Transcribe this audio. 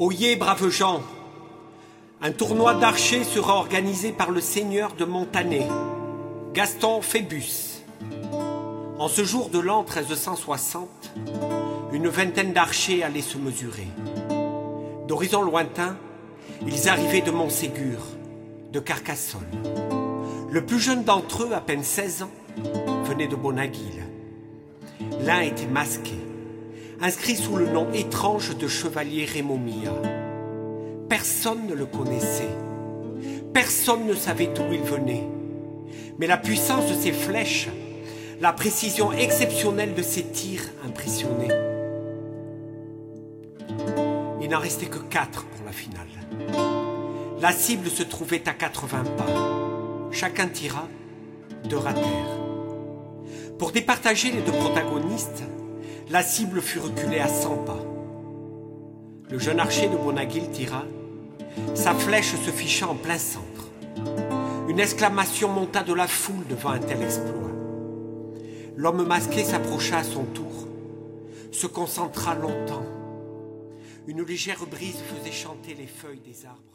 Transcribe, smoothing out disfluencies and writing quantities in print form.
Oyez, braves gens, un tournoi d'archers sera organisé par le seigneur de Montané, Gaston Phébus. En ce jour de l'an 1360, une vingtaine d'archers allaient se mesurer. D'horizons lointains, ils arrivaient de Montségur, de Carcassonne. Le plus jeune d'entre eux, à peine 16 ans, venait de Bonaguil. L'un était masqué, inscrit sous le nom étrange de chevalier Rémomia. Personne ne le connaissait. Personne ne savait d'où il venait. Mais la puissance de ses flèches, la précision exceptionnelle de ses tirs impressionnaient. Il n'en restait que 4 pour la finale. La cible se trouvait à 80 pas. Chacun tira, de ratèrent. Pour départager les deux protagonistes, la cible fut reculée à 100 pas. Le jeune archer de Bonaguil tira, sa flèche se ficha en plein centre. Une exclamation monta de la foule devant un tel exploit. L'homme masqué s'approcha à son tour, se concentra longtemps. Une légère brise faisait chanter les feuilles des arbres.